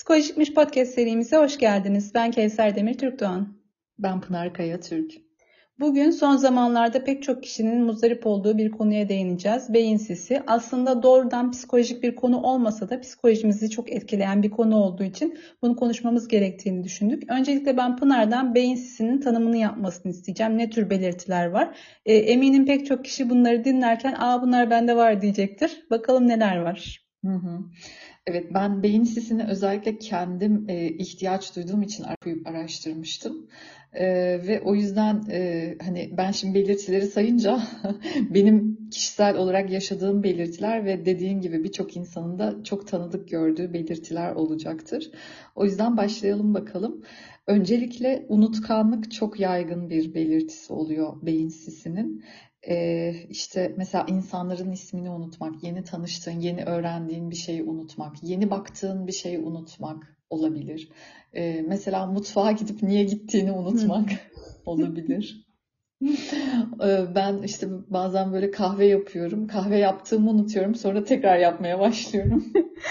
Psikolojikmiş podcast serimize hoş geldiniz. Ben Kevser Demir Türkdoğan. Ben Pınar Kaya Türk. Bugün son zamanlarda pek çok kişinin muzdarip olduğu bir konuya değineceğiz. Beyin sisi. Aslında doğrudan psikolojik bir konu olmasa da psikolojimizi çok etkileyen bir konu olduğu için bunu konuşmamız gerektiğini düşündük. Öncelikle ben Pınar'dan beyin sisinin tanımını yapmasını isteyeceğim. Ne tür belirtiler var? Eminim pek çok kişi bunları dinlerken bunlar bende var diyecektir. Bakalım neler var. Hı hı. Evet, ben beyin sisini özellikle kendim ihtiyaç duyduğum için araştırmıştım. Ve o yüzden hani ben şimdi belirtileri sayınca benim kişisel olarak yaşadığım belirtiler ve dediğin gibi birçok insanın da çok tanıdık gördüğü belirtiler olacaktır. O yüzden başlayalım bakalım. Öncelikle unutkanlık çok yaygın bir belirtisi oluyor beyin sisinin. İşte mesela insanların ismini unutmak, yeni tanıştığın, yeni öğrendiğin bir şeyi unutmak, yeni baktığın bir şeyi unutmak olabilir. Mesela mutfağa gidip niye gittiğini unutmak olabilir. Ben işte bazen böyle kahve yapıyorum, kahve yaptığımı unutuyorum, sonra tekrar yapmaya başlıyorum.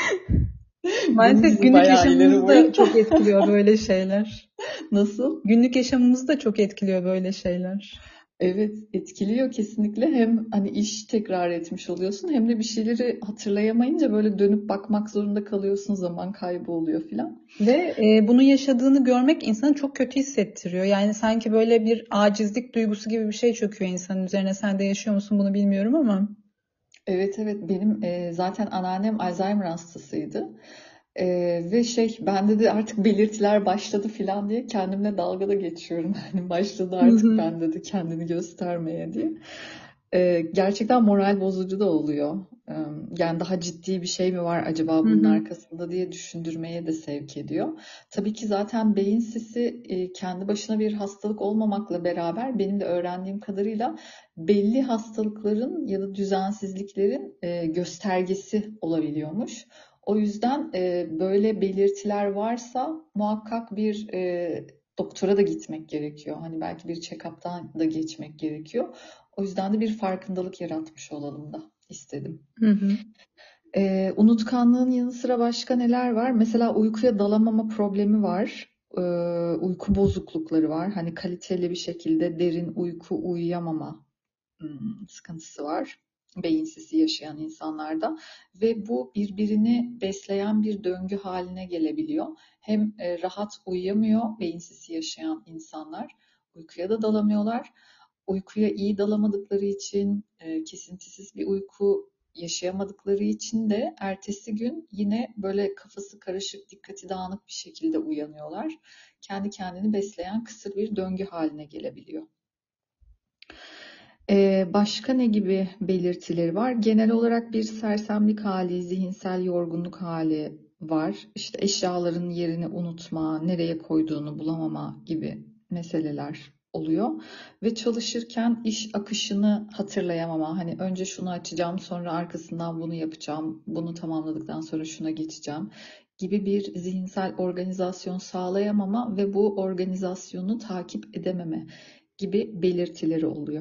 Bunun Maalesef gibi günlük bayağı ileri yaşamımızı da boyutta. çok etkiliyor böyle şeyler. Nasıl? Günlük yaşamımızı da çok etkiliyor böyle şeyler. Evet, etkiliyor kesinlikle. Hem hani iş tekrar etmiş oluyorsun hem de bir şeyleri hatırlayamayınca böyle dönüp bakmak zorunda kalıyorsun, zaman kaybı oluyor filan. Ve bunu yaşadığını görmek insanı çok kötü hissettiriyor. Yani sanki böyle bir acizlik duygusu gibi bir şey çöküyor insanın üzerine. Sen de yaşıyor musun bunu bilmiyorum ama. Evet, evet, benim zaten anneannem Alzheimer hastasıydı. Ve bende de artık belirtiler başladı filan diye kendimle dalga da geçiyorum. Hani başladı Hı artık hı. bende de kendini göstermeye diye. Gerçekten moral bozucu da oluyor. Yani daha ciddi bir şey mi var acaba Hı bunun hı. arkasında diye düşündürmeye de sevk ediyor. Tabii ki zaten beyin sisi kendi başına bir hastalık olmamakla beraber benim de öğrendiğim kadarıyla belli hastalıkların ya da düzensizliklerin göstergesi olabiliyormuş. O yüzden böyle belirtiler varsa muhakkak bir doktora da gitmek gerekiyor. Hani belki bir check-up'tan da geçmek gerekiyor. O yüzden de bir farkındalık yaratmış olalım da istedim. Hı hı. Unutkanlığın yanı sıra başka neler var? Mesela uykuya dalamama problemi var. Uyku bozuklukları var. Hani kaliteli bir şekilde derin uyku uyuyamama sıkıntısı var. Beyin sisi yaşayan insanlarda ve bu birbirini besleyen bir döngü haline gelebiliyor. Hem rahat uyuyamıyor beyin sisi yaşayan insanlar, uykuya da dalamıyorlar. Uykuya iyi dalamadıkları için, kesintisiz bir uyku yaşayamadıkları için de ertesi gün yine böyle kafası karışık, dikkati dağınık bir şekilde uyanıyorlar. Kendi kendini besleyen kısır bir döngü haline gelebiliyor. Başka ne gibi belirtileri var? Genel olarak bir sersemlik hali, zihinsel yorgunluk hali var. İşte eşyaların yerini unutma, nereye koyduğunu bulamama gibi meseleler oluyor. Ve çalışırken iş akışını hatırlayamama. Hani önce şunu açacağım, sonra arkasından bunu yapacağım, bunu tamamladıktan sonra şuna geçeceğim gibi bir zihinsel organizasyon sağlayamama ve bu organizasyonu takip edememe gibi belirtileri oluyor.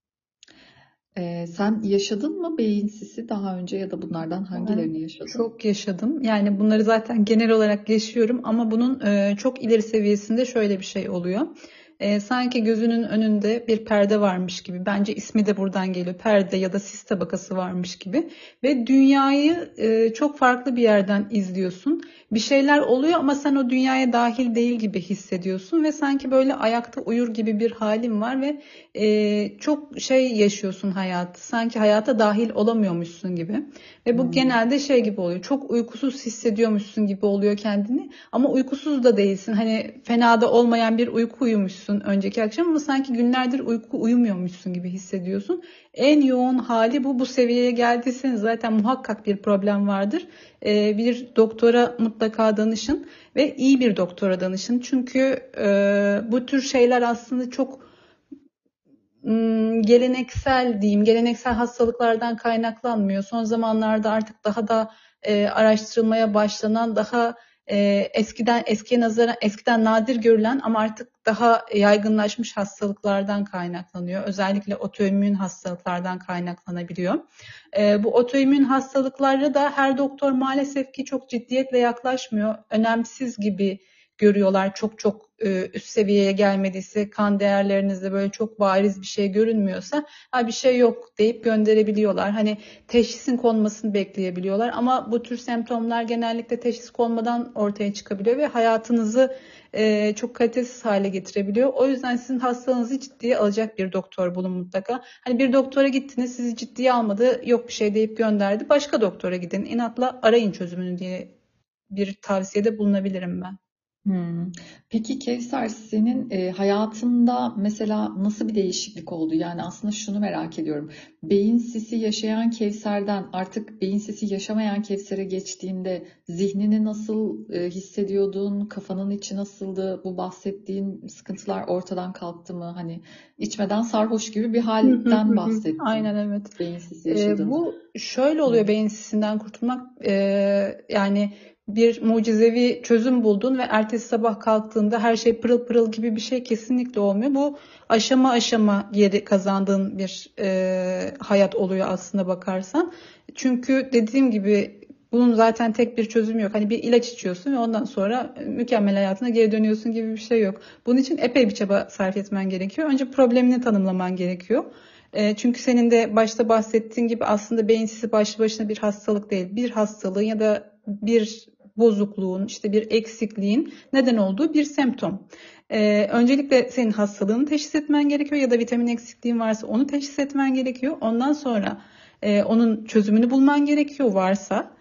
Sen yaşadın mı beyin sisi daha önce ya da bunlardan Ben hangilerini yaşadın? çok yaşadım. Yani bunları zaten genel olarak yaşıyorum ama bunun çok ileri seviyesinde şöyle bir şey oluyor. Sanki gözünün önünde bir perde varmış gibi. Bence ismi de buradan geliyor. Perde ya da sis tabakası varmış gibi. Ve dünyayı çok farklı bir yerden izliyorsun. Bir şeyler oluyor ama sen o dünyaya dahil değil gibi hissediyorsun. Ve sanki böyle ayakta uyur gibi bir halin var ve çok şey yaşıyorsun hayatı. Sanki hayata dahil olamıyormuşsun gibi. Ve bu Hmm. genelde şey gibi oluyor. Çok uykusuz hissediyormuşsun gibi oluyor kendini. Ama uykusuz da değilsin. Hani fena da olmayan bir uyku uyumuşsun önceki akşam ama sanki günlerdir uyku uyumuyormuşsun gibi hissediyorsun. En yoğun hali bu. Bu seviyeye geldiysen zaten muhakkak bir problem vardır. Bir doktora mutlaka danışın ve iyi bir doktora danışın. Çünkü bu tür şeyler aslında çok geleneksel diyeyim, geleneksel hastalıklardan kaynaklanmıyor. Son zamanlarda artık daha da araştırılmaya başlanan daha eskiden nadir görülen ama artık daha yaygınlaşmış hastalıklardan kaynaklanıyor. Özellikle otoimmün hastalıklardan kaynaklanabiliyor. Bu otoimmün hastalıklara da her doktor maalesef ki çok ciddiyetle yaklaşmıyor. Önemsiz gibi görüyorlar. Çok üst seviyeye gelmediyse, kan değerlerinizde böyle çok bariz bir şey görünmüyorsa, ha bir şey yok deyip gönderebiliyorlar. Hani teşhisin konmasını bekleyebiliyorlar ama bu tür semptomlar genellikle teşhis konmadan ortaya çıkabiliyor ve hayatınızı çok kalitesiz hale getirebiliyor. O yüzden sizin hastalığınızı ciddiye alacak bir doktor bulun mutlaka. Hani bir doktora gittiniz, sizi ciddiye almadı, yok bir şey deyip gönderdi. Başka doktora gidin. İnatla arayın çözümünü diye bir tavsiyede bulunabilirim ben. Hmm. Peki Kevser, senin hayatında mesela nasıl bir değişiklik oldu? Yani aslında şunu merak ediyorum. Beyin sisi yaşayan Kevser'den artık beyin sisi yaşamayan Kevser'e geçtiğinde zihnini nasıl hissediyordun? Kafanın içi nasıldı? Bu bahsettiğin sıkıntılar ortadan kalktı mı? Hani içmeden sarhoş gibi bir Hı hı hı halden hı. Aynen, bahsettin. evet. Beyin sisi yaşadığında. Bu şöyle Hı oluyor, beyin sisinden kurtulmak. Yani bir mucizevi çözüm buldun ve ertesi sabah kalktığında her şey pırıl pırıl gibi bir şey kesinlikle olmuyor. Bu aşama aşama geri kazandığın bir hayat oluyor aslında bakarsan. Çünkü dediğim gibi bunun zaten tek bir çözümü yok. Hani bir ilaç içiyorsun ve ondan sonra mükemmel hayatına geri dönüyorsun gibi bir şey yok. Bunun için epey bir çaba sarf etmen gerekiyor. Önce problemini tanımlaman gerekiyor. Çünkü senin de başta bahsettiğin gibi aslında beyin sisi başlı başına bir hastalık değil. Bir hastalığın ya da bir bozukluğun, işte bir eksikliğin neden olduğu bir semptom. Öncelikle senin hastalığını teşhis etmen gerekiyor ya da vitamin eksikliğin varsa onu teşhis etmen gerekiyor. Ondan sonra onun çözümünü bulman gerekiyor varsa.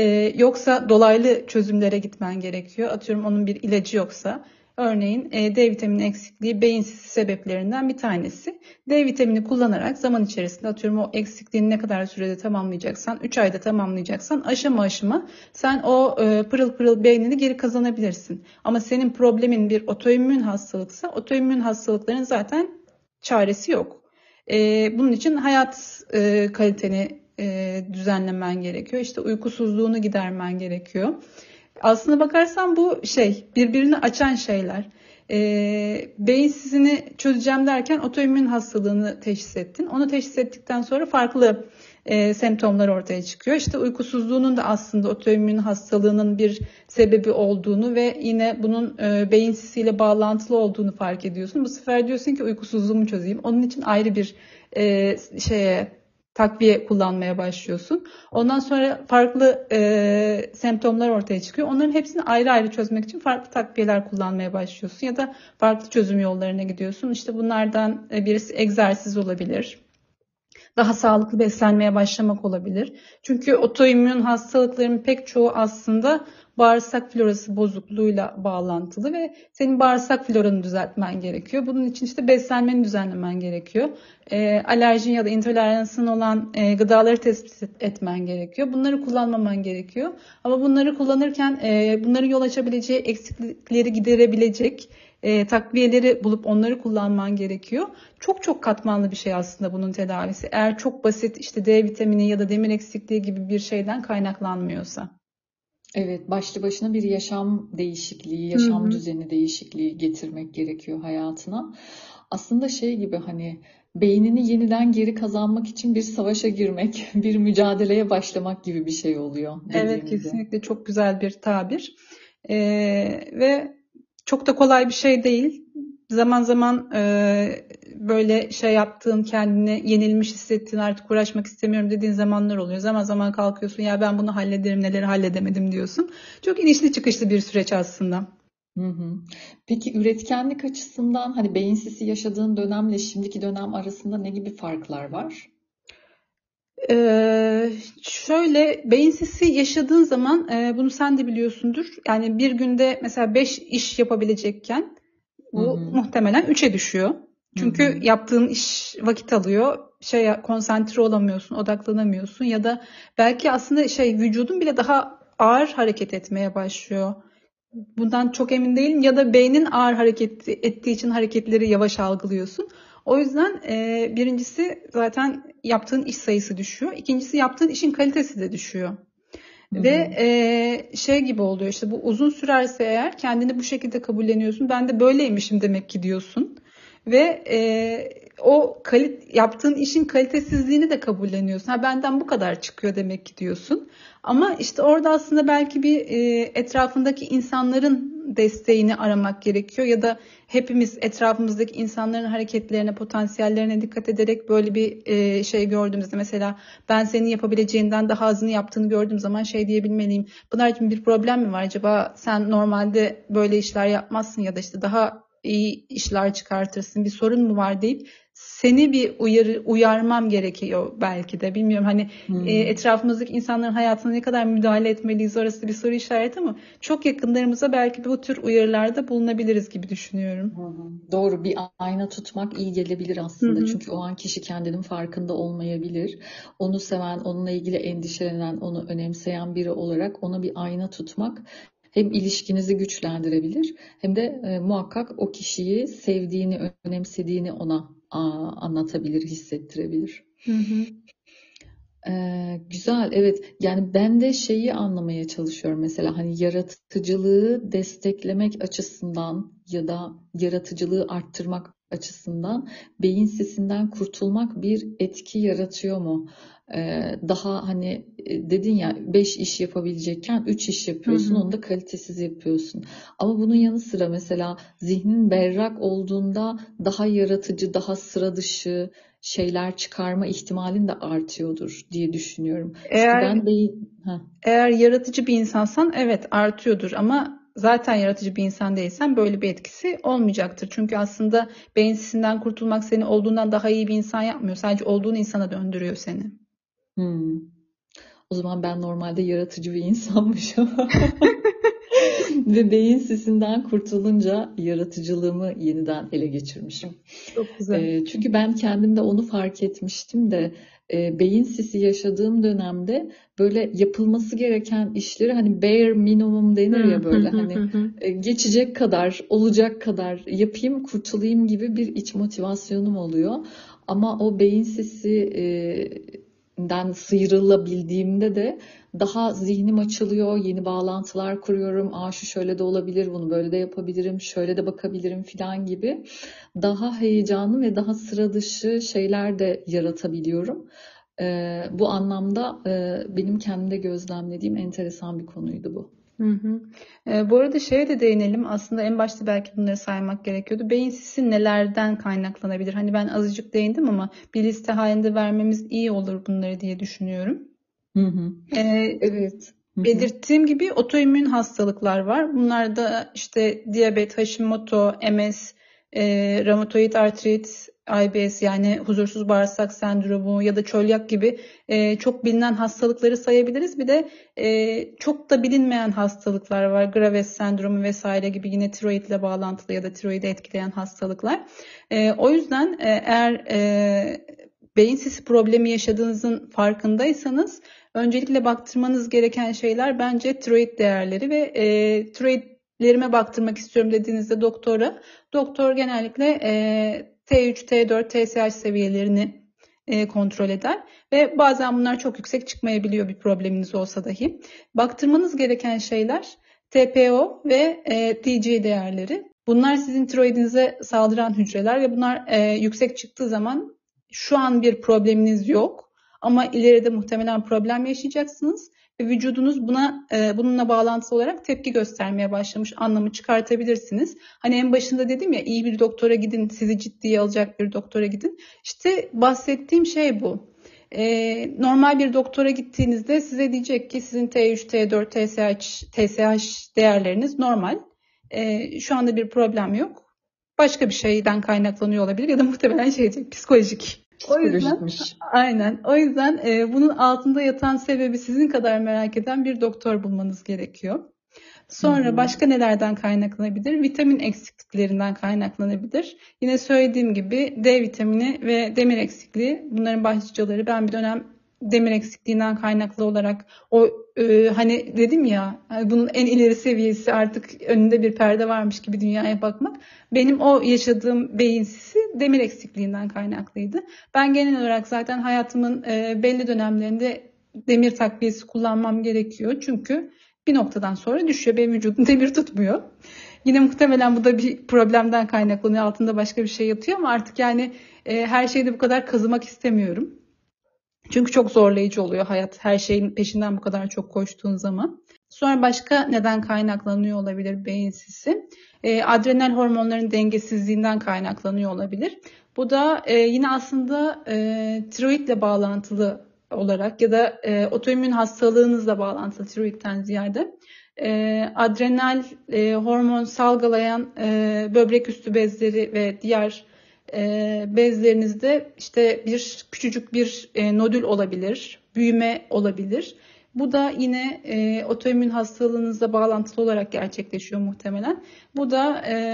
Yoksa dolaylı çözümlere gitmen gerekiyor. Atıyorum onun bir ilacı yoksa. Örneğin D vitamini eksikliği beyin sisi sebeplerinden bir tanesi. D vitamini kullanarak zaman içerisinde, atıyorum o eksikliğini ne kadar sürede tamamlayacaksan, 3 ayda tamamlayacaksan, aşama aşama sen o pırıl pırıl beynini geri kazanabilirsin. Ama senin problemin bir otoimmün hastalıksa, otoimmün hastalıkların zaten çaresi yok. Bunun için hayat kaliteni düzenlemen gerekiyor. İşte uykusuzluğunu gidermen gerekiyor. Aslına bakarsan bu birbirini açan şeyler. Beyin sisini çözeceğim derken otoimmün hastalığını teşhis ettin. Onu teşhis ettikten sonra farklı semptomlar ortaya çıkıyor. İşte uykusuzluğunun da aslında otoimmün hastalığının bir sebebi olduğunu ve yine bunun beyin sisiyle bağlantılı olduğunu fark ediyorsun. Bu sefer diyorsun ki uykusuzluğumu çözeyim. Onun için ayrı bir takviye kullanmaya başlıyorsun. Ondan sonra farklı semptomlar ortaya çıkıyor. Onların hepsini ayrı ayrı çözmek için farklı takviyeler kullanmaya başlıyorsun ya da farklı çözüm yollarına gidiyorsun. İşte bunlardan birisi egzersiz olabilir. Daha sağlıklı beslenmeye başlamak olabilir. Çünkü otoimmün hastalıkların pek çoğu aslında bağırsak florası bozukluğuyla bağlantılı ve senin bağırsak floranı düzeltmen gerekiyor. Bunun için işte beslenmeni düzenlemen gerekiyor. Alerjin ya da intoleransın olan gıdaları tespit etmen gerekiyor. Bunları kullanmaman gerekiyor. Ama bunları kullanırken bunların yol açabileceği eksiklikleri giderebilecek takviyeleri bulup onları kullanman gerekiyor. Çok çok katmanlı bir şey aslında bunun tedavisi. Eğer çok basit işte D vitamini ya da demir eksikliği gibi bir şeyden kaynaklanmıyorsa. Evet, başlı başına bir yaşam değişikliği, Hı yaşam hı. düzeni değişikliği getirmek gerekiyor hayatına. Aslında şey gibi hani beynini yeniden geri kazanmak için bir savaşa girmek, bir mücadeleye başlamak gibi bir şey oluyor Evet, dediğin gibi. kesinlikle çok güzel bir tabir. Ve çok da kolay bir şey değil. Zaman zaman böyle şey yaptığın, kendini yenilmiş hissettiğin, artık uğraşmak istemiyorum dediğin zamanlar oluyor. Zaman zaman kalkıyorsun, ya ben bunu hallederim, neleri halledemedim diyorsun. Çok inişli çıkışlı bir süreç aslında. Hı hı. Peki üretkenlik açısından hani beyin sisi yaşadığın dönemle şimdiki dönem arasında ne gibi farklar var? Şöyle beyin sisi yaşadığın zaman bunu sen de biliyorsundur. Yani bir günde mesela 5 iş yapabilecekken Hı bu hı. muhtemelen 3'e düşüyor. Hı Çünkü hı. yaptığın iş vakit alıyor. Konsantre olamıyorsun, odaklanamıyorsun ya da belki aslında vücudun bile daha ağır hareket etmeye başlıyor. Bundan çok emin değilim ya da beynin ağır hareket ettiği için hareketleri yavaş algılıyorsun. O yüzden birincisi zaten yaptığın iş sayısı düşüyor. İkincisi yaptığın işin kalitesi de düşüyor. Hı Ve hı. şey gibi oluyor işte, bu uzun sürerse eğer kendini bu şekilde kabulleniyorsun. Ben de böyleymişim demek ki diyorsun. Ve yaptığın işin kalitesizliğini de kabulleniyorsun. Ha, benden bu kadar çıkıyor demek ki diyorsun. Ama işte orada aslında belki bir etrafındaki insanların desteğini aramak gerekiyor. Ya da hepimiz etrafımızdaki insanların hareketlerine, potansiyellerine dikkat ederek böyle bir şey gördüğümüzde, mesela ben senin yapabileceğinden daha azını yaptığını gördüğüm zaman şey diyebilmeliyim. Pınar'cığım, bir problem mi var acaba? Sen normalde böyle işler yapmazsın ya da işte daha iyi işler çıkartırsın. Bir sorun mu var deyip seni bir uyarmam gerekiyor belki de. Bilmiyorum, hani Hmm. etrafımızdaki insanların hayatına ne kadar müdahale etmeliyiz, orası bir soru işareti, ama çok yakınlarımıza belki bu tür uyarılarda bulunabiliriz gibi düşünüyorum. Hı hı. Doğru, bir ayna tutmak iyi gelebilir Hı aslında. hı. Çünkü o an kişi kendinin farkında olmayabilir. Onu seven, onunla ilgili endişelenen, onu önemseyen biri olarak ona bir ayna tutmak hem ilişkinizi güçlendirebilir hem de muhakkak o kişiyi sevdiğini, önemsediğini ona anlatabilir, hissettirebilir. Hı hı. Güzel, evet. Yani ben de şeyi anlamaya çalışıyorum mesela, hani yaratıcılığı desteklemek açısından ya da yaratıcılığı arttırmak açısından beyin sisinden kurtulmak bir etki yaratıyor mu? Daha hani dedin ya, 5 iş yapabilecekken 3 iş Hı yapıyorsun, hı. onu da kalitesiz yapıyorsun. Ama bunun yanı sıra mesela zihnin berrak olduğunda daha yaratıcı, daha sıra dışı şeyler çıkarma ihtimalin de artıyordur diye düşünüyorum. Çünkü Eğer ben beyin... Heh. Eğer yaratıcı bir insansan evet artıyordur, ama zaten yaratıcı bir insan değilsen böyle bir etkisi olmayacaktır. Çünkü aslında beyin sisinden kurtulmak seni olduğundan daha iyi bir insan yapmıyor. Sadece olduğun insana döndürüyor seni. Hmm. O zaman ben normalde yaratıcı bir insanmışım. Ve beyin sisinden kurtulunca yaratıcılığımı yeniden ele geçirmişim. Çok güzel. Çünkü ben kendimde onu fark etmiştim de beyin sisi yaşadığım dönemde böyle yapılması gereken işleri, hani bare minimum denir Hı ya, hı böyle hı hani hı. geçecek kadar, olacak kadar yapayım, kurtulayım gibi bir iç motivasyonum oluyor. Ama o beyin sisi den sıyrılabildiğimde de daha zihnim açılıyor, yeni bağlantılar kuruyorum. Şu şöyle de olabilir, bunu böyle de yapabilirim, şöyle de bakabilirim filan gibi daha heyecanlı ve daha sıra dışı şeyler de yaratabiliyorum. Bu anlamda benim kendimde gözlemlediğim enteresan bir konuydu bu. Hı hı. Bu arada şeye de değinelim. Aslında en başta belki bunları saymak gerekiyordu. Beyin sisi nelerden kaynaklanabilir? Hani ben azıcık değindim ama bir liste halinde vermemiz iyi olur bunları diye düşünüyorum. Hı hı. Ee, Evet. Hı hı. Belirttiğim gibi otoimmün hastalıklar var. Bunlar da işte diyabet, Hashimoto, MS, romatoid artrit, IBS yani huzursuz bağırsak sendromu ya da çölyak gibi çok bilinen hastalıkları sayabiliriz. Bir de çok da bilinmeyen hastalıklar var. Graves sendromu vesaire gibi, yine tiroidle bağlantılı ya da tiroidi etkileyen hastalıklar. O yüzden eğer beyin sisi problemi yaşadığınızın farkındaysanız öncelikle baktırmanız gereken şeyler bence tiroid değerleri ve tiroidlerime baktırmak istiyorum dediğinizde doktor genellikle T3, T4, TSH seviyelerini kontrol eder ve bazen bunlar çok yüksek çıkmayabiliyor bir probleminiz olsa dahi. Baktırmanız gereken şeyler TPO ve TG değerleri. Bunlar sizin tiroidinize saldıran hücreler ve bunlar yüksek çıktığı zaman şu an bir probleminiz yok. Ama ileride muhtemelen problem yaşayacaksınız ve vücudunuz bununla bağlantılı olarak tepki göstermeye başlamış anlamı çıkartabilirsiniz. Hani en başında dedim ya, iyi bir doktora gidin, sizi ciddiye alacak bir doktora gidin. İşte bahsettiğim şey bu. Normal bir doktora gittiğinizde size diyecek ki sizin T3, T4, TSH değerleriniz normal. Şu anda bir problem yok. Başka bir şeyden kaynaklanıyor olabilir ya da muhtemelen şey diyecek, psikolojik. O yüzden Psikolojikmiş. aynen. O yüzden bunun altında yatan sebebi sizin kadar merak eden bir doktor bulmanız gerekiyor. Hı Sonra hı. başka nelerden kaynaklanabilir? Vitamin eksikliklerinden kaynaklanabilir. Yine söylediğim gibi D vitamini ve demir eksikliği bunların başlıcaları. Ben bir dönem demir eksikliğinden kaynaklı olarak hani dedim ya, hani bunun en ileri seviyesi artık önünde bir perde varmış gibi dünyaya bakmak. Benim o yaşadığım beyin sisi demir eksikliğinden kaynaklıydı. Ben genel olarak zaten hayatımın belli dönemlerinde demir takviyesi kullanmam gerekiyor. Çünkü bir noktadan sonra düşüyor. Benim vücudum demir tutmuyor. Yine muhtemelen bu da bir problemden kaynaklanıyor. Altında başka bir şey yatıyor ama artık yani her şeyde bu kadar kazımak istemiyorum. Çünkü çok zorlayıcı oluyor hayat. Her şeyin peşinden bu kadar çok koştuğun zaman. Sonra başka neden kaynaklanıyor olabilir beyin sisi? Adrenal hormonların dengesizliğinden kaynaklanıyor olabilir. Bu da yine aslında tiroidle bağlantılı olarak ya da otoimmün hastalığınızla bağlantılı tiroidten ziyade adrenal hormon salgılayan böbrek üstü bezleri ve diğer bezlerinizde işte küçücük bir nodül olabilir, büyüme olabilir. Bu da yine otoimmün hastalığınızla bağlantılı olarak gerçekleşiyor muhtemelen. Bu da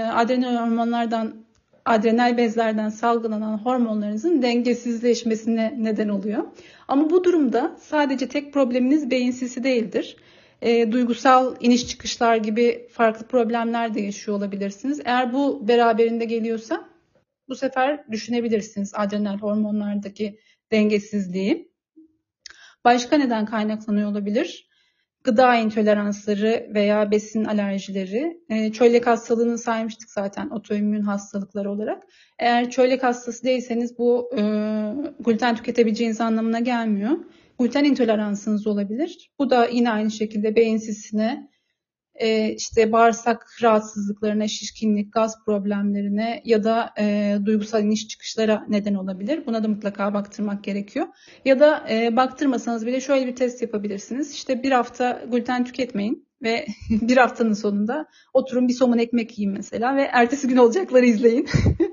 adrenal bezlerden salgılanan hormonlarınızın dengesizleşmesine neden oluyor. Ama bu durumda sadece tek probleminiz beyin sisi değildir. Duygusal iniş çıkışlar gibi farklı problemler de yaşıyor olabilirsiniz. Eğer bu beraberinde geliyorsa bu sefer düşünebilirsiniz adrenal hormonlardaki dengesizliği. Başka neden kaynaklanıyor olabilir? Gıda intoleransları veya besin alerjileri. Çölyak hastalığını saymıştık zaten otoimmün hastalıklar olarak. Eğer çölyak hastası değilseniz bu gluten tüketebileceğiniz anlamına gelmiyor. Gluten intoleransınız olabilir. Bu da yine aynı şekilde beyin sisine, işte bağırsak rahatsızlıklarına, şişkinlik, gaz problemlerine ya da duygusal iniş çıkışlara neden olabilir. Buna da mutlaka baktırmak gerekiyor. Ya da baktırmasanız bile şöyle bir test yapabilirsiniz. İşte bir hafta gluten tüketmeyin ve bir haftanın sonunda oturun bir somun ekmek yiyin mesela ve ertesi gün olacakları izleyin.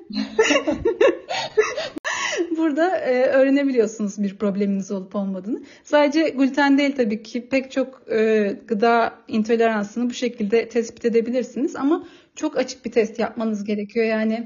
Burada öğrenebiliyorsunuz bir probleminiz olup olmadığını. Sadece gluten değil tabii ki, pek çok gıda intoleransını bu şekilde tespit edebilirsiniz ama çok açık bir test yapmanız gerekiyor. Yani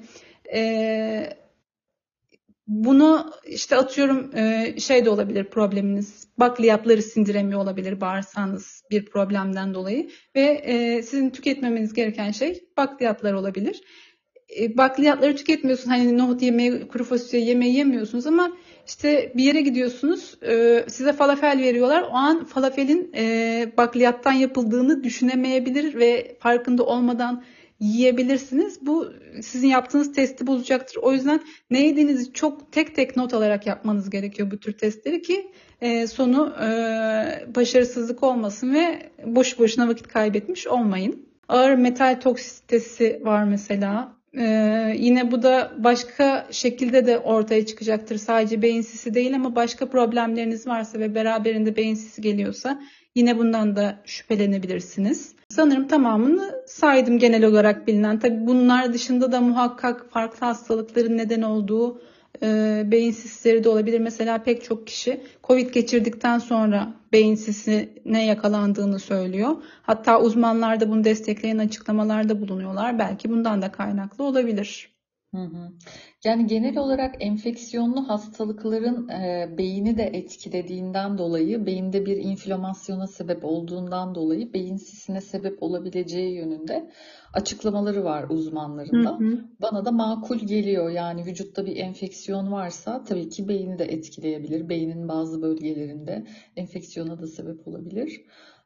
bunu işte atıyorum şey de olabilir probleminiz. Bakliyatları sindiremiyor olabilir bağırsağınız bir problemden dolayı ve sizin tüketmemeniz gereken şey bakliyatlar olabilir. Bakliyatları tüketmiyorsun. Hani nohut yemeği, kuru fasulye yemeği yemiyorsunuz ama işte bir yere gidiyorsunuz, size falafel veriyorlar. O an falafelin bakliyattan yapıldığını düşünemeyebilir ve farkında olmadan yiyebilirsiniz. Bu sizin yaptığınız testi bozacaktır. O yüzden ne yediğinizi çok tek tek not alarak yapmanız gerekiyor bu tür testleri ki sonu başarısızlık olmasın ve boşu boşuna vakit kaybetmiş olmayın. Ağır metal toksitesi var mesela. Yine bu da başka şekilde de ortaya çıkacaktır. Sadece beyin sisi değil ama başka problemleriniz varsa ve beraberinde beyin sisi geliyorsa yine bundan da şüphelenebilirsiniz. Sanırım tamamını saydım genel olarak bilinen. Tabii bunlar dışında da muhakkak farklı hastalıkların neden olduğu beyin sisleri de olabilir. Mesela pek çok kişi Covid geçirdikten sonra beyin sisine yakalandığını söylüyor. Hatta uzmanlar da bunu destekleyen açıklamalarda bulunuyorlar. Belki bundan da kaynaklı olabilir. Hı hı. Yani genel olarak enfeksiyonlu hastalıkların beyni de etkilediğinden dolayı, beyinde bir inflamasyona sebep olduğundan dolayı beyin sisine sebep olabileceği yönünde açıklamaları var Hı uzmanların da. hı. Bana da makul geliyor. Yani vücutta bir enfeksiyon varsa tabii ki beyni de etkileyebilir. Beynin bazı bölgelerinde enfeksiyona da sebep olabilir.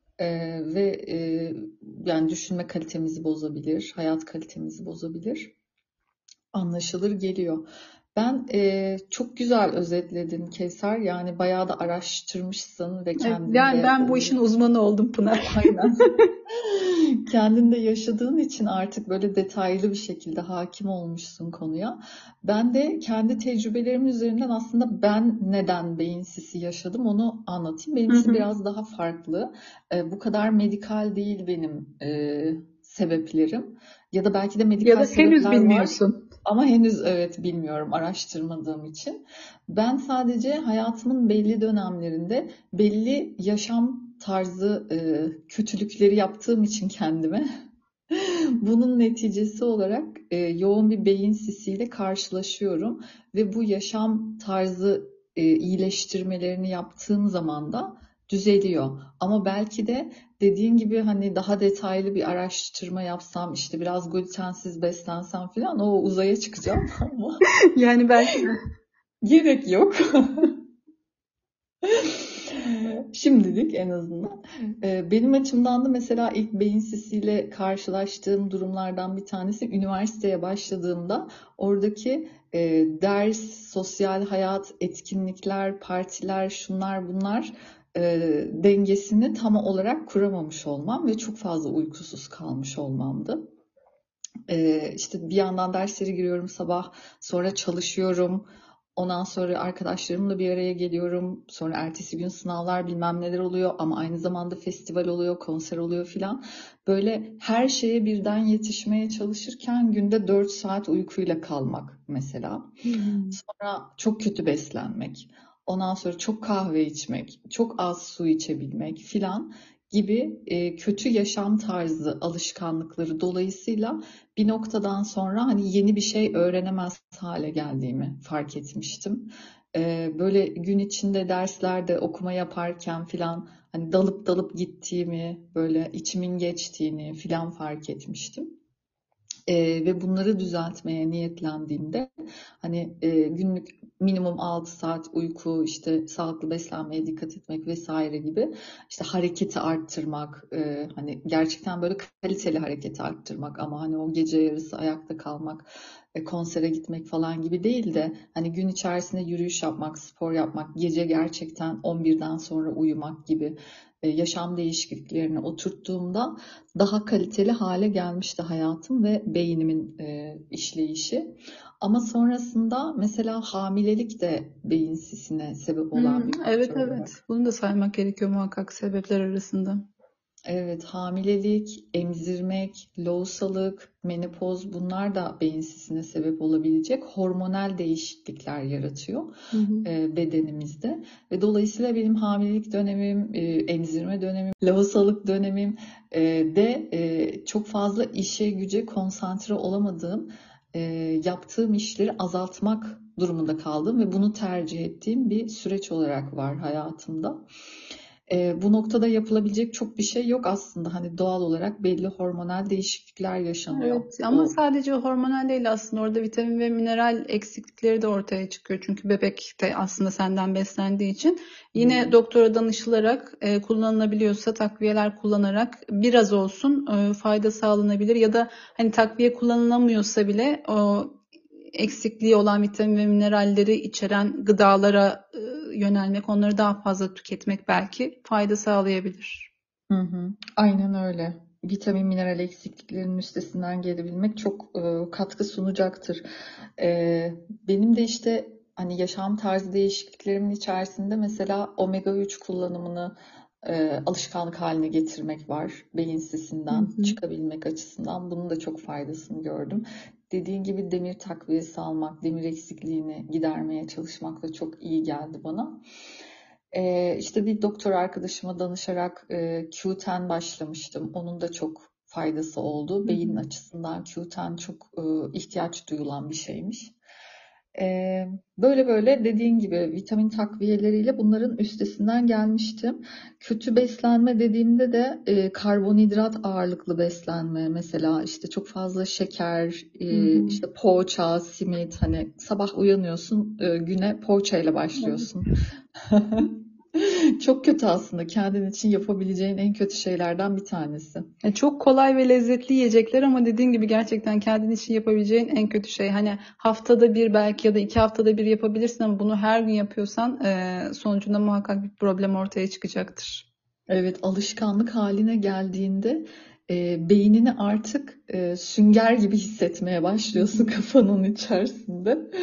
Ve yani düşünme kalitemizi bozabilir, hayat kalitemizi bozabilir. Anlaşılır geliyor. Ben çok güzel özetledin Kevser. Yani bayağı da araştırmışsın ve Evet, kendin yani de ben bu işin uzmanı oldum Pınar. aynen kendin de yaşadığın için artık böyle detaylı bir şekilde hakim olmuşsun konuya. Ben de kendi tecrübelerimin üzerinden aslında ben neden beyin sisi yaşadım onu anlatayım. Hı Benimkisi hı. biraz daha farklı. Bu kadar medikal değil benim sebeplerim. Ya da belki de Ya medikal da henüz sebepler var. bilmiyorsun. Ama henüz evet bilmiyorum araştırmadığım için. Ben sadece hayatımın belli dönemlerinde belli yaşam tarzı kötülükleri yaptığım için kendime bunun neticesi olarak yoğun bir beyin sisiyle karşılaşıyorum ve bu yaşam tarzı iyileştirmelerini yaptığım zaman da düzeliyor. Ama belki de dediğin gibi hani daha detaylı bir araştırma yapsam işte biraz glutensiz beslensem falan o uzaya çıkacağım ama Yani belki de. gerek yok. Şimdilik en azından. Benim açımdan da mesela ilk beyin sisiyle karşılaştığım durumlardan bir tanesi üniversiteye başladığımda oradaki ders, sosyal hayat, etkinlikler, partiler, şunlar bunlar dengesini tam olarak kuramamış olmam ve çok fazla uykusuz kalmış olmamdı. İşte bir yandan dersleri giriyorum sabah, sonra çalışıyorum. Ondan sonra arkadaşlarımla bir araya geliyorum. Sonra ertesi gün sınavlar bilmem neler oluyor ama aynı zamanda festival oluyor, konser oluyor filan. Böyle her şeye birden yetişmeye çalışırken günde 4 saat uykuyla kalmak mesela. Hmm. Sonra çok kötü beslenmek. Ondan sonra çok kahve içmek, çok az su içebilmek filan gibi kötü yaşam tarzı alışkanlıkları dolayısıyla bir noktadan sonra hani yeni bir şey öğrenemez hale geldiğimi fark etmiştim. Böyle gün içinde derslerde okuma yaparken filan hani dalıp dalıp gittiğimi, böyle içimin geçtiğini filan fark etmiştim. Ve bunları düzeltmeye niyetlendiğimde hani günlük minimum 6 saat uyku, işte sağlıklı beslenmeye dikkat etmek vesaire gibi işte hareketi arttırmak, hani gerçekten böyle kaliteli hareketi arttırmak ama hani o gece yarısı ayakta kalmak, konsere gitmek falan gibi değil de hani gün içerisinde yürüyüş yapmak, spor yapmak, gece gerçekten 11'den sonra uyumak gibi yaşam değişikliklerini oturttuğumda daha kaliteli hale gelmişti hayatım ve beynimin işleyişi. Ama sonrasında mesela hamilelik de beyin sisine sebep olan bir Evet, faktör evet. olarak. Bunu da saymak gerekiyor muhakkak sebepler arasında. Evet, hamilelik, emzirmek, lohusalık, menopoz bunlar da beyin sisine sebep olabilecek hormonal değişiklikler yaratıyor Hı hı. bedenimizde. Ve dolayısıyla benim hamilelik dönemim, emzirme dönemim, lohusalık dönemim de çok fazla işe güce konsantre olamadığım, e, yaptığım işleri azaltmak durumunda kaldığım ve bunu tercih ettiğim bir süreç olarak var hayatımda. Bu noktada yapılabilecek çok bir şey yok aslında. Hani doğal olarak belli hormonal değişiklikler yaşanıyor. Evet ama O sadece hormonal değil, aslında orada vitamin ve mineral eksiklikleri de ortaya çıkıyor. Çünkü bebek de aslında senden beslendiği için yine Hmm. doktora danışılarak kullanılabiliyorsa takviyeler kullanarak biraz olsun fayda sağlanabilir. Ya da hani takviye kullanılamıyorsa bile o eksikliği olan vitamin ve mineralleri içeren gıdalara yönelmek, onları daha fazla tüketmek belki fayda sağlayabilir. Hı hı. Aynen öyle. Vitamin, mineral eksikliklerinin üstesinden gelebilmek çok katkı sunacaktır. Benim de işte hani yaşam tarzı değişikliklerimin içerisinde mesela omega 3 kullanımını alışkanlık haline getirmek var. Beyin Hı sisinden hı. çıkabilmek açısından bunun da çok faydasını gördüm. Dediğin gibi demir takviyesi almak, demir eksikliğini gidermeye çalışmak da çok iyi geldi bana. İşte bir doktor arkadaşıma danışarak Q10 başlamıştım. Onun da çok faydası oldu. Hı Beyin hı. açısından Q10 çok ihtiyaç duyulan bir şeymiş. Böyle böyle dediğin gibi vitamin takviyeleriyle bunların üstesinden gelmiştim. Kötü beslenme dediğimde de karbonhidrat ağırlıklı beslenme mesela işte çok fazla şeker, Hı hı. işte poğaça, simit hani sabah uyanıyorsun güne poğaçayla başlıyorsun. Evet. Çok kötü aslında kendin için yapabileceğin en kötü şeylerden bir tanesi. Çok kolay ve lezzetli yiyecekler ama dediğin gibi gerçekten kendin için yapabileceğin en kötü şey. Hani haftada bir belki ya da 2 haftada bir yapabilirsin ama bunu her gün yapıyorsan sonucunda muhakkak bir problem ortaya çıkacaktır. Evet, alışkanlık haline geldiğinde beynini artık sünger gibi hissetmeye Hı başlıyorsun hı. kafanın içerisinde.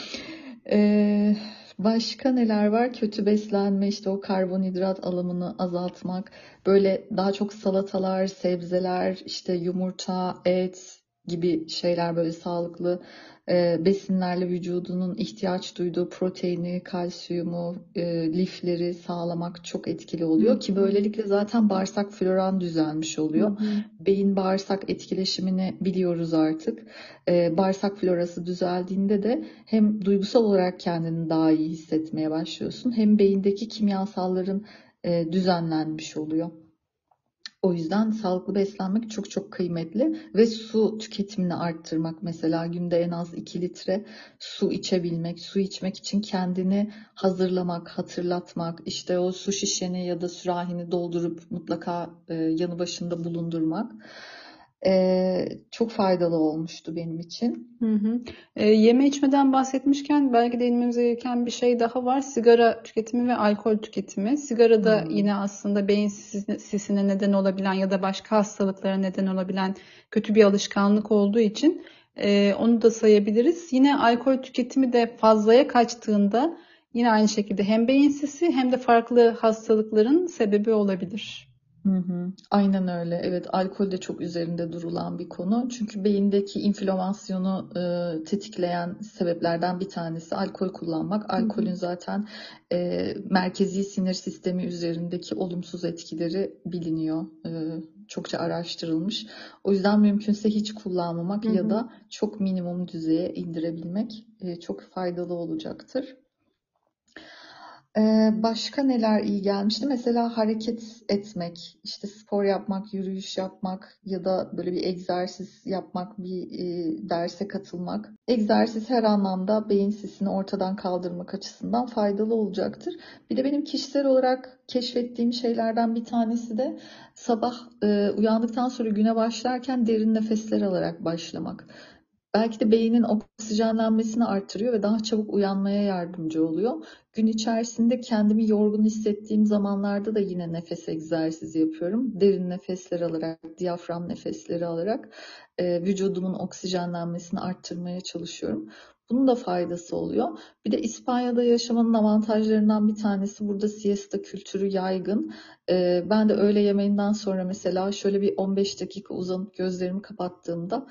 E, Başka neler var? Kötü beslenme, işte o karbonhidrat alımını azaltmak, böyle daha çok salatalar, sebzeler, işte yumurta, et gibi şeyler böyle sağlıklı besinlerle vücudunun ihtiyaç duyduğu proteini, kalsiyumu, lifleri sağlamak çok etkili Hı oluyor ki hı. böylelikle zaten bağırsak floran düzelmiş Hı oluyor. hı. Beyin bağırsak etkileşimini biliyoruz artık. Bağırsak florası düzeldiğinde de hem duygusal olarak kendini daha iyi hissetmeye başlıyorsun hem beyindeki kimyasalların düzenlenmiş oluyor. O yüzden sağlıklı beslenmek çok çok kıymetli ve su tüketimini arttırmak, mesela günde en az 2 litre su içebilmek, su içmek için kendini hazırlamak, hatırlatmak, işte o su şişeni ya da sürahini doldurup mutlaka yanı başında bulundurmak çok faydalı olmuştu benim için. Hı hı. Yeme içmeden bahsetmişken belki değinmemiz gereken bir şey daha var. Sigara tüketimi ve alkol tüketimi. Sigara da Hmm. yine aslında beyin sisine neden olabilen ya da başka hastalıklara neden olabilen kötü bir alışkanlık olduğu için onu da sayabiliriz. Yine alkol tüketimi de fazlaya kaçtığında yine aynı şekilde hem beyin sisi hem de farklı hastalıkların sebebi olabilir. Hı hı. Aynen öyle. Evet, alkol de çok üzerinde durulan bir konu. Çünkü beyindeki inflamasyonu tetikleyen sebeplerden bir tanesi alkol kullanmak. Hı hı. Alkolün zaten merkezi sinir sistemi üzerindeki olumsuz etkileri biliniyor. Çokça araştırılmış. O yüzden mümkünse hiç kullanmamak Hı ya hı. da çok minimum düzeye indirebilmek çok faydalı olacaktır. Başka neler iyi gelmişti? Mesela hareket etmek, işte spor yapmak, yürüyüş yapmak ya da böyle bir egzersiz yapmak, bir derse katılmak. Egzersiz her anlamda beyin sisini ortadan kaldırmak açısından faydalı olacaktır. Bir de benim kişisel olarak keşfettiğim şeylerden bir tanesi de sabah uyandıktan sonra güne başlarken derin nefesler alarak başlamak. Belki de beynin oksijenlenmesini artırıyor ve daha çabuk uyanmaya yardımcı oluyor. Gün içerisinde kendimi yorgun hissettiğim zamanlarda da yine nefes egzersizi yapıyorum. Derin nefesler alarak, diyafram nefesleri alarak vücudumun oksijenlenmesini arttırmaya çalışıyorum. Bunun da faydası oluyor. Bir de İspanya'da yaşamanın avantajlarından bir tanesi, burada siesta kültürü yaygın. Ben de öğle yemeğinden sonra mesela şöyle bir 15 dakika uzanıp gözlerimi kapattığımda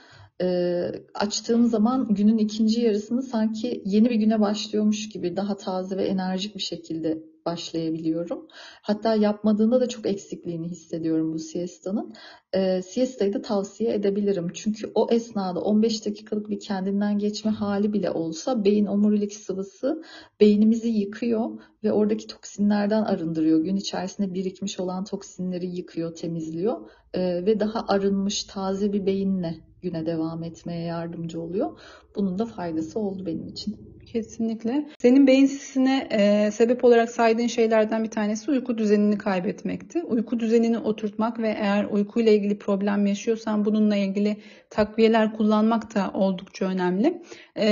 açtığım zaman günün ikinci yarısını sanki yeni bir güne başlıyormuş gibi daha taze ve enerjik bir şekilde başlayabiliyorum. Hatta yapmadığında da çok eksikliğini hissediyorum bu siesta'nın. Siesta'yı da tavsiye edebilirim. Çünkü o esnada 15 dakikalık bir kendinden geçme hali bile olsa beyin omurilik sıvısı beynimizi yıkıyor ve oradaki toksinlerden arındırıyor. Gün içerisinde birikmiş olan toksinleri yıkıyor, temizliyor ve daha arınmış, taze bir beyinle güne devam etmeye yardımcı oluyor. Bunun da faydası oldu benim için. Kesinlikle. Senin beyin sisine sebep olarak saydığın şeylerden bir tanesi uyku düzenini kaybetmekti. Uyku düzenini oturtmak ve eğer uykuyla ilgili problem yaşıyorsan bununla ilgili takviyeler kullanmak da oldukça önemli.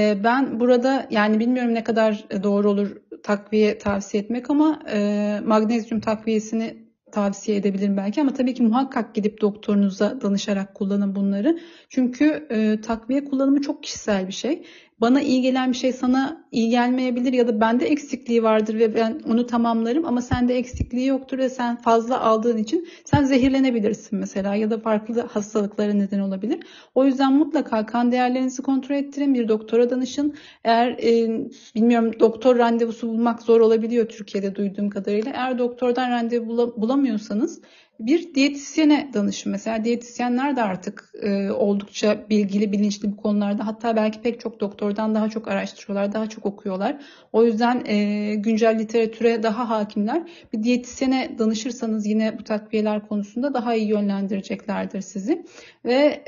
Ben burada yani bilmiyorum ne kadar doğru olur takviye tavsiye etmek ama magnezyum takviyesini tavsiye edebilirim belki ama tabii ki muhakkak gidip doktorunuza danışarak kullanın bunları. Çünkü takviye kullanımı çok kişisel bir şey. Bana iyi gelen bir şey sana iyi gelmeyebilir ya da bende eksikliği vardır ve ben onu tamamlarım ama sende eksikliği yoktur ve sen fazla aldığın için sen zehirlenebilirsin mesela ya da farklı hastalıklara neden olabilir. O yüzden mutlaka kan değerlerinizi kontrol ettirin, bir doktora danışın. Eğer bilmiyorum doktor randevusu bulmak zor olabiliyor Türkiye'de duyduğum kadarıyla. Eğer doktordan randevu bulamıyorsanız bir diyetisyene danışın. Mesela diyetisyenler de artık oldukça bilgili, bilinçli bu konularda. Hatta belki pek çok doktordan daha çok araştırıyorlar, daha çok okuyorlar. O yüzden güncel literatüre daha hakimler. Bir diyetisyene danışırsanız yine bu takviyeler konusunda daha iyi yönlendireceklerdir sizi. Ve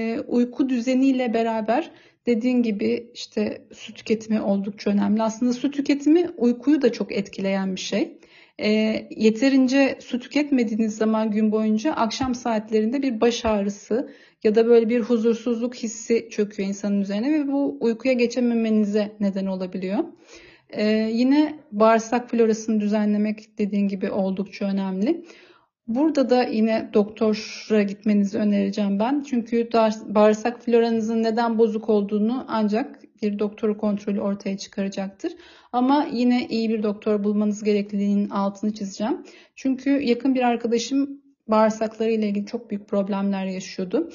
uyku düzeniyle beraber dediğin gibi işte su tüketimi oldukça önemli. Aslında su tüketimi uykuyu da çok etkileyen bir şey. Yeterince su tüketmediğiniz zaman gün boyunca akşam saatlerinde bir baş ağrısı ya da böyle bir huzursuzluk hissi çöküyor insanın üzerine ve bu uykuya geçememenize neden olabiliyor. Yine bağırsak florasını düzenlemek dediğin gibi oldukça önemli. Burada da yine doktora gitmenizi önereceğim ben. Çünkü bağırsak floranızın neden bozuk olduğunu ancak bir doktor kontrolü ortaya çıkaracaktır. Ama yine iyi bir doktor bulmanız gerekliliğinin altını çizeceğim. Çünkü yakın bir arkadaşım bağırsakları ile ilgili çok büyük problemler yaşıyordu.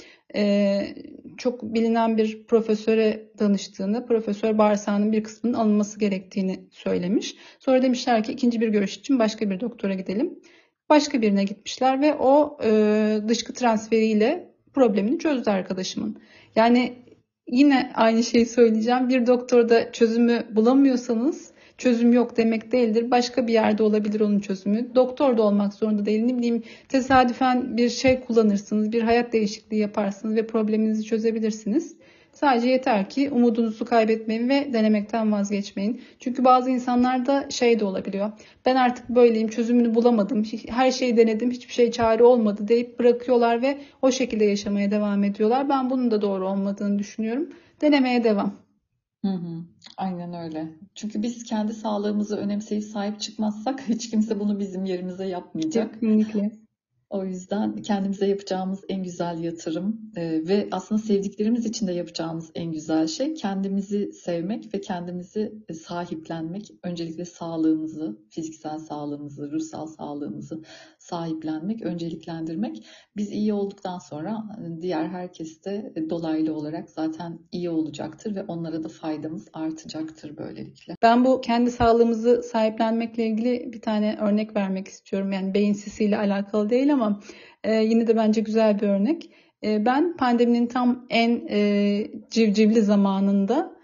Çok bilinen bir profesöre danıştığında profesör bağırsağının bir kısmının alınması gerektiğini söylemiş. Sonra demişler ki ikinci bir görüş için başka bir doktora gidelim. Başka birine gitmişler ve o dışkı transferiyle problemini çözdü arkadaşımın. Yani yine aynı şeyi söyleyeceğim. Bir doktorda çözümü bulamıyorsanız çözüm yok demek değildir. Başka bir yerde olabilir onun çözümü. Doktor da olmak zorunda değil. Ne bileyim, tesadüfen bir şey kullanırsınız, bir hayat değişikliği yaparsınız ve probleminizi çözebilirsiniz. Sadece yeter ki umudunuzu kaybetmeyin ve denemekten vazgeçmeyin. Çünkü bazı insanlarda şey de olabiliyor. Ben artık böyleyim, çözümünü bulamadım, her şeyi denedim, hiçbir şey çare olmadı deyip bırakıyorlar ve o şekilde yaşamaya devam ediyorlar. Ben bunun da doğru olmadığını düşünüyorum. Denemeye devam. Hı hı. Aynen öyle. Çünkü biz kendi sağlığımızı önemseyip sahip çıkmazsak hiç kimse bunu bizim yerimize yapmayacak. Kesinlikle. O yüzden kendimize yapacağımız en güzel yatırım ve aslında sevdiklerimiz için de yapacağımız en güzel şey kendimizi sevmek ve kendimizi sahiplenmek. Öncelikle sağlığımızı, fiziksel sağlığımızı, ruhsal sağlığımızı sahiplenmek, önceliklendirmek. Biz iyi olduktan sonra diğer herkes de dolaylı olarak zaten iyi olacaktır ve onlara da faydamız artacaktır böylelikle. Ben bu kendi sağlığımızı sahiplenmekle ilgili bir tane örnek vermek istiyorum. Yani beyin sisiyle alakalı değil ama yine de bence güzel bir örnek. Ben pandeminin tam en civcivli zamanında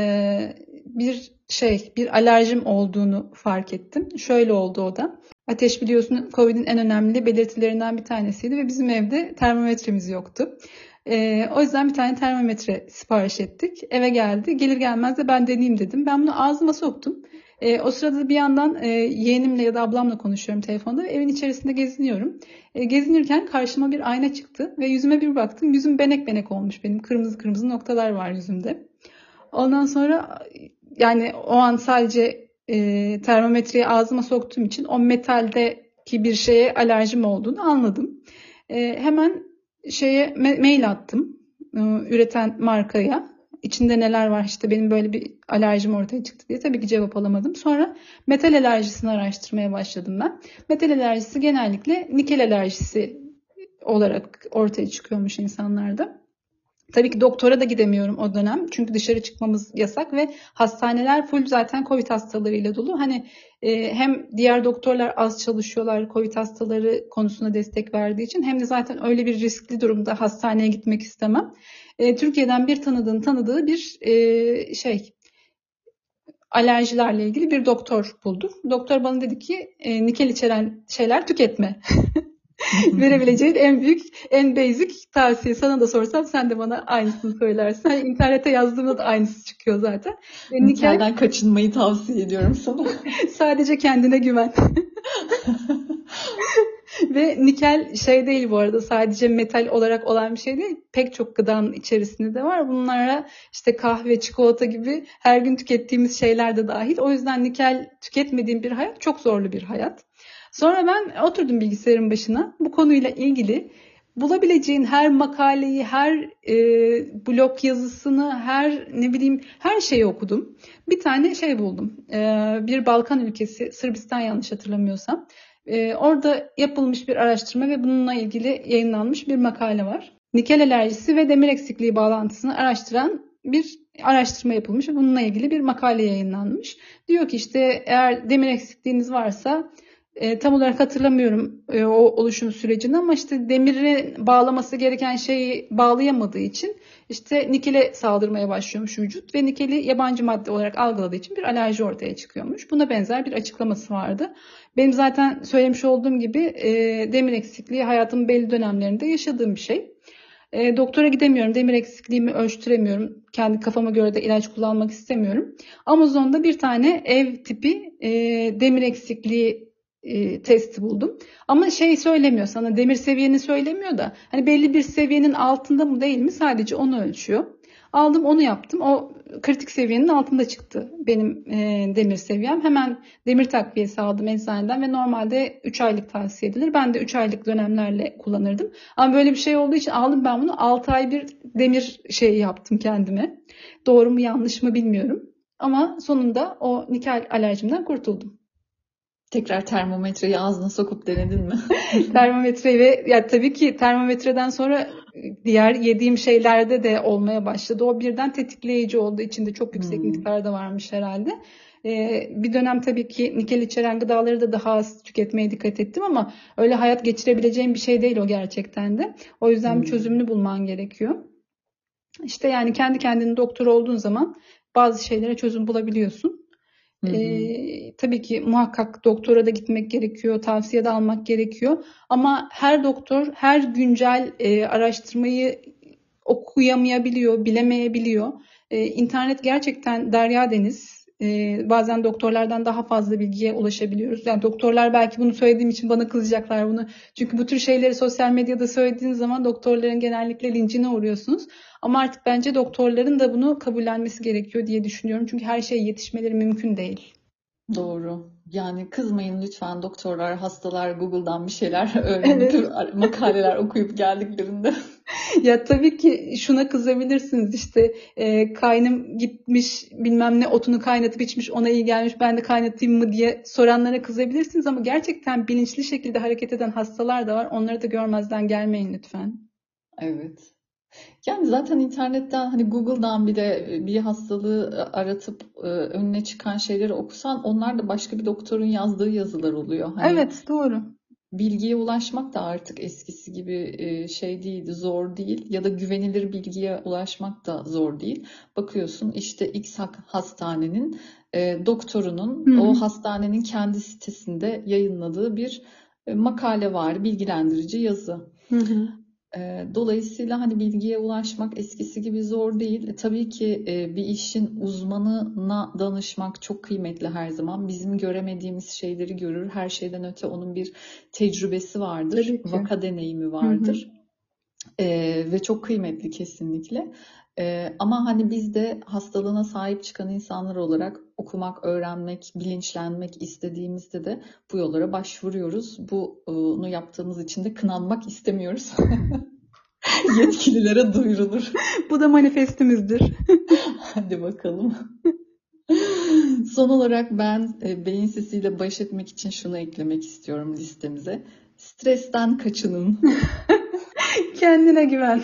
bir alerjim olduğunu fark ettim. Şöyle oldu o da. Ateş, biliyorsun, Covid'in en önemli belirtilerinden bir tanesiydi ve bizim evde termometremiz yoktu. O yüzden bir tane termometre sipariş ettik. Eve geldi. Gelir gelmez de ben deneyeyim dedim. Ben bunu ağzıma soktum. O sırada bir yandan yeğenimle ya da ablamla konuşuyorum telefonda ve evin içerisinde geziniyorum. Gezinirken karşıma bir ayna çıktı ve yüzüme bir baktım. Yüzüm benek benek olmuş benim. Kırmızı kırmızı noktalar var yüzümde. Ondan sonra yani o an sadece termometreyi ağzıma soktuğum için o metaldeki bir şeye alerjim olduğunu anladım. Hemen mail attım üreten markaya. İçinde neler var, işte benim böyle bir alerjim ortaya çıktı diye. Tabii ki cevap alamadım. Sonra metal alerjisini araştırmaya başladım ben. Metal alerjisi genellikle nikel alerjisi olarak ortaya çıkıyormuş insanlarda. Tabii ki doktora da gidemiyorum o dönem. Çünkü dışarı çıkmamız yasak ve hastaneler full zaten Covid hastalarıyla dolu. Hani hem diğer doktorlar az çalışıyorlar Covid hastaları konusunda destek verdiği için, hem de zaten öyle bir riskli durumda hastaneye gitmek istemem. Türkiye'den bir tanıdığı bir alerjilerle ilgili bir doktor buldum. Doktor bana dedi ki nikel içeren şeyler tüketme. Verebileceğin en büyük, en basic tavsiye. Sana da sorsam sen de bana aynısını söylersin. Hani internete yazdığımda da aynısı çıkıyor zaten. Nikelden kaçınmayı tavsiye ediyorum sana. Sadece kendine güven. Ve nikel şey değil bu arada, sadece metal olarak olan bir şey değil. Pek çok gıdanın içerisinde de var. Bunlara işte kahve, çikolata gibi her gün tükettiğimiz şeyler de dahil. O yüzden nikel tüketmediğim bir hayat çok zorlu bir hayat. Sonra ben oturdum bilgisayarın başına. Bu konuyla ilgili bulabileceğin her makaleyi, her blog yazısını, her şeyi okudum. Bir tane şey buldum. Bir Balkan ülkesi, Sırbistan yanlış hatırlamıyorsam. Orada yapılmış bir araştırma ve bununla ilgili yayınlanmış bir makale var. Nikel alerjisi ve demir eksikliği bağlantısını araştıran bir araştırma yapılmış ve bununla ilgili bir makale yayınlanmış. Diyor ki işte eğer demir eksikliğiniz varsa, tam olarak hatırlamıyorum o oluşum sürecini, ama işte demiri bağlaması gereken şeyi bağlayamadığı için işte nikele saldırmaya başlıyormuş vücut ve nikeli yabancı madde olarak algıladığı için bir alerji ortaya çıkıyormuş. Buna benzer bir açıklaması vardı. Benim zaten söylemiş olduğum gibi demir eksikliği hayatımın belli dönemlerinde yaşadığım bir şey. Doktora gidemiyorum, demir eksikliğimi ölçtüremiyorum. Kendi kafama göre de ilaç kullanmak istemiyorum. Amazon'da bir tane ev tipi demir eksikliği testi buldum. Ama söylemiyor sana, demir seviyeni söylemiyor da hani belli bir seviyenin altında mı değil mi, sadece onu ölçüyor. Aldım, onu yaptım. O kritik seviyenin altında çıktı benim demir seviyem. Hemen demir takviyesi aldım eczaneden ve normalde 3 aylık tavsiye edilir. Ben de 3 aylık dönemlerle kullanırdım. Ama böyle bir şey olduğu için aldım ben bunu. 6 ay bir demir yaptım kendime. Doğru mu yanlış mı bilmiyorum. Ama sonunda o nikel alerjimden kurtuldum. Tekrar termometreyi ağzına sokup denedin mi? Termometre ve ya tabii ki termometreden sonra diğer yediğim şeylerde de olmaya başladı. O birden tetikleyici oldu. İçinde çok yüksek miktarda varmış herhalde. Bir dönem tabii ki nikel içeren gıdaları da daha az tüketmeye dikkat ettim ama öyle hayat geçirebileceğim bir şey değil o gerçekten de. O yüzden bir çözümünü bulman gerekiyor. İşte yani kendi kendine doktor olduğun zaman bazı şeylere çözüm bulabiliyorsun. Hı hı. Tabii ki muhakkak doktora da gitmek gerekiyor, tavsiye de almak gerekiyor. Ama her doktor her güncel araştırmayı okuyamayabiliyor, bilemeyebiliyor. İnternet gerçekten derya deniz. Bazen doktorlardan daha fazla bilgiye ulaşabiliyoruz. Yani doktorlar belki bunu söylediğim için bana kızacaklar bunu. Çünkü bu tür şeyleri sosyal medyada söylediğiniz zaman doktorların genellikle lincine uğruyorsunuz. Ama artık bence doktorların da bunu kabullenmesi gerekiyor diye düşünüyorum. Çünkü her şeye yetişmeleri mümkün değil. Doğru. Yani kızmayın lütfen doktorlar, hastalar Google'dan bir şeyler öğrenip Evet. makaleler okuyup geldiklerinde. Ya tabii ki şuna kızabilirsiniz işte kaynım gitmiş bilmem ne otunu kaynatıp içmiş ona iyi gelmiş ben de kaynatayım mı diye soranlara kızabilirsiniz ama gerçekten bilinçli şekilde hareket eden hastalar da var. Onları da görmezden gelmeyin lütfen. Evet. Yani zaten internetten hani Google'dan bile bir hastalığı aratıp önüne çıkan şeyleri okusan onlar da başka bir doktorun yazdığı yazılar oluyor. Hani Evet, doğru. bilgiye ulaşmak da artık eskisi gibi şey değil, zor değil ya da güvenilir bilgiye ulaşmak da zor değil. Bakıyorsun işte X hastanenin doktorunun Hı o hı. hastanenin kendi sitesinde yayınladığı bir makale var, bilgilendirici yazı. Hı hı. Dolayısıyla hani bilgiye ulaşmak eskisi gibi zor değil. Tabii ki bir işin uzmanına danışmak çok kıymetli her zaman. Bizim göremediğimiz şeyleri görür. Her şeyden öte onun bir tecrübesi vardır, Tabii ki. vaka deneyimi Hı hı. vardır. Ve çok kıymetli kesinlikle. Ama hani biz de hastalığına sahip çıkan insanlar olarak okumak, öğrenmek, bilinçlenmek istediğimizde de bu yollara başvuruyoruz. Bunu yaptığımız için de kınanmak istemiyoruz. Yetkililere duyurulur. Bu da manifestimizdir. Hadi bakalım. Son olarak ben beyin sisiyle baş etmek için şunu eklemek istiyorum listemize. Stresten kaçının. Kendine güven.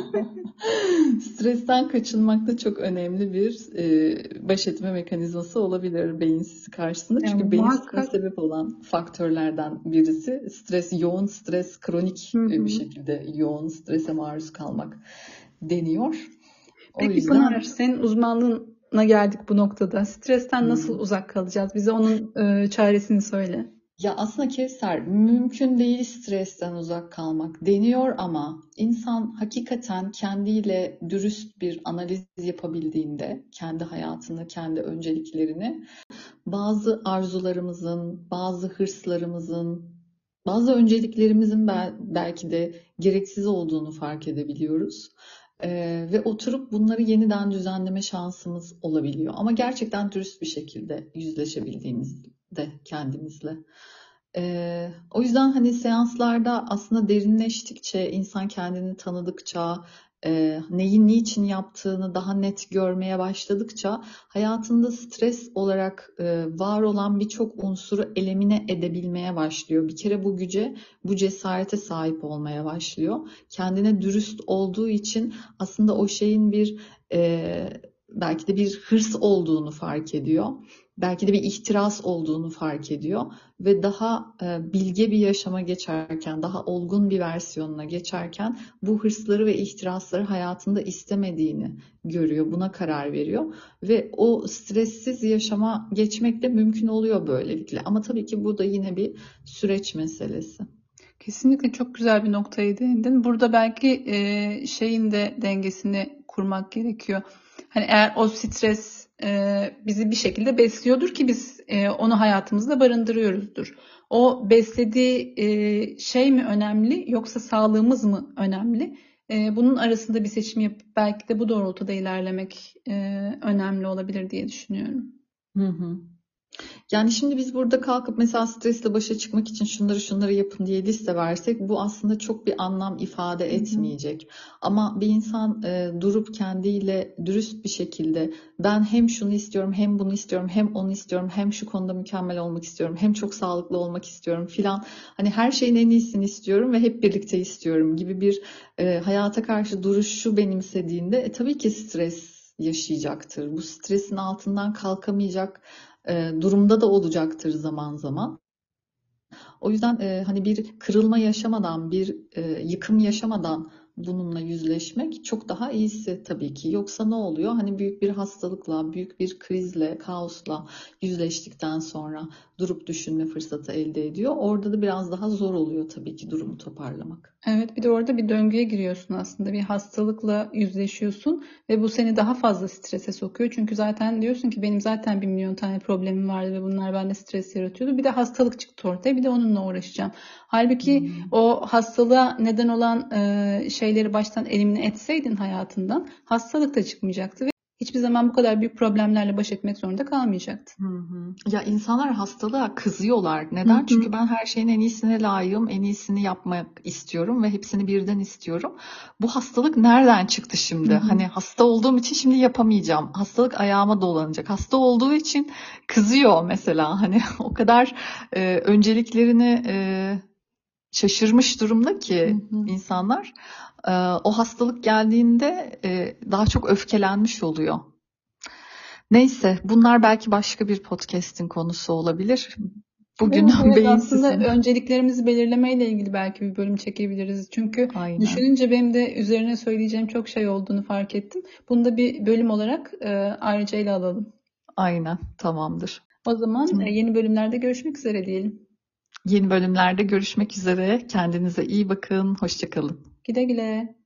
Stresten kaçınmak da çok önemli bir baş etme mekanizması olabilir beyin sisi karşısında. Yani Çünkü beyin sisine muhakkak. sebep olan faktörlerden birisi stres, yoğun stres, kronik Hı bir hı. şekilde yoğun strese maruz kalmak deniyor. O Peki Pınar, yüzden senin uzmanlığına geldik bu noktada. Stresten nasıl uzak kalacağız? Bize onun çaresini söyle. ya aslında Kevser mümkün değil stresten uzak kalmak deniyor ama insan hakikaten kendiyle dürüst bir analiz yapabildiğinde kendi hayatını, kendi önceliklerini bazı arzularımızın, bazı hırslarımızın, bazı önceliklerimizin belki de gereksiz olduğunu fark edebiliyoruz. Ve oturup bunları yeniden düzenleme şansımız olabiliyor. Ama gerçekten dürüst bir şekilde yüzleşebildiğimizde kendimizle. O yüzden hani seanslarda aslında derinleştikçe, insan kendini tanıdıkça, neyi niçin yaptığını daha net görmeye başladıkça hayatında stres olarak var olan birçok unsuru elimine edebilmeye başlıyor. Bir kere bu güce, bu cesarete sahip olmaya başlıyor. Kendine dürüst olduğu için aslında o şeyin bir belki de bir hırs olduğunu fark ediyor. Belki de bir ihtiras olduğunu fark ediyor ve daha bilge bir yaşama geçerken, daha olgun bir versiyonuna geçerken bu hırsları ve ihtirasları hayatında istemediğini görüyor, buna karar veriyor ve o stressiz yaşama geçmek de mümkün oluyor böylelikle. Ama tabii ki bu da yine bir süreç meselesi. Kesinlikle çok güzel bir noktaya değindin. Burada belki şeyin de dengesini kurmak gerekiyor. Hani eğer o stres bizi bir şekilde besliyordur ki biz onu hayatımızda barındırıyoruzdur. O beslediği şey mi önemli yoksa sağlığımız mı önemli? Bunun arasında bir seçim yapıp belki de bu doğrultuda ilerlemek önemli olabilir diye düşünüyorum. Hı hı. Yani şimdi biz burada kalkıp mesela stresle başa çıkmak için şunları yapın diye liste versek bu aslında çok bir anlam ifade Hı hı. etmeyecek. Ama bir insan durup kendiyle dürüst bir şekilde ben hem şunu istiyorum hem bunu istiyorum hem onu istiyorum hem şu konuda mükemmel olmak istiyorum hem çok sağlıklı olmak istiyorum filan. Hani her şeyin en iyisini istiyorum ve hep birlikte istiyorum gibi bir hayata karşı duruşu benimsediğinde tabii ki stres yaşayacaktır. Bu stresin altından kalkamayacak durumda da olacaktır zaman zaman. O yüzden hani bir kırılma yaşamadan, bir yıkım yaşamadan bununla yüzleşmek çok daha iyisi tabii ki. Yoksa ne oluyor? Hani büyük bir hastalıkla, büyük bir krizle, kaosla yüzleştikten sonra durup düşünme fırsatı elde ediyor. Orada da biraz daha zor oluyor tabii ki durumu toparlamak. Evet, bir de orada bir döngüye giriyorsun aslında. Bir hastalıkla yüzleşiyorsun ve bu seni daha fazla strese sokuyor. Çünkü zaten diyorsun ki benim zaten 1 milyon tane problemim vardı ve bunlar bende stres yaratıyordu. Bir de hastalık çıktı ortaya, bir de onunla uğraşacağım. Halbuki Hmm. o hastalığa neden olan şeyleri baştan elimine etseydin hayatından, hastalık da çıkmayacaktı ve hiçbir zaman bu kadar büyük problemlerle baş etmek zorunda kalmayacaktın. Hı hı. Ya insanlar hastalığa kızıyorlar. Hı Neden? hı, Çünkü ben her şeyin en iyisine layığım, en iyisini yapmak istiyorum ve hepsini birden istiyorum. Bu hastalık nereden çıktı hı şimdi? hı. Hani hasta olduğum için şimdi yapamayacağım. Hastalık ayağıma dolanacak. Hasta olduğu için kızıyor mesela. Hani o kadar önceliklerini şaşırmış durumda Hı ki hı. insanlar. O hastalık geldiğinde daha çok öfkelenmiş oluyor. Neyse, bunlar belki başka bir podcast'in konusu olabilir. Bugün Evet, evet, aslında beyinsizin. önceliklerimizi belirlemeyle ilgili belki bir bölüm çekebiliriz. Çünkü Aynen, düşününce benim de üzerine söyleyeceğim çok şey olduğunu fark ettim. Bunu da bir bölüm olarak ayrıca ele alalım. aynen, tamamdır. O zaman Hı. yeni bölümlerde görüşmek üzere diyelim. Yeni bölümlerde görüşmek üzere. Kendinize iyi bakın. Hoşça kalın. Güle güle.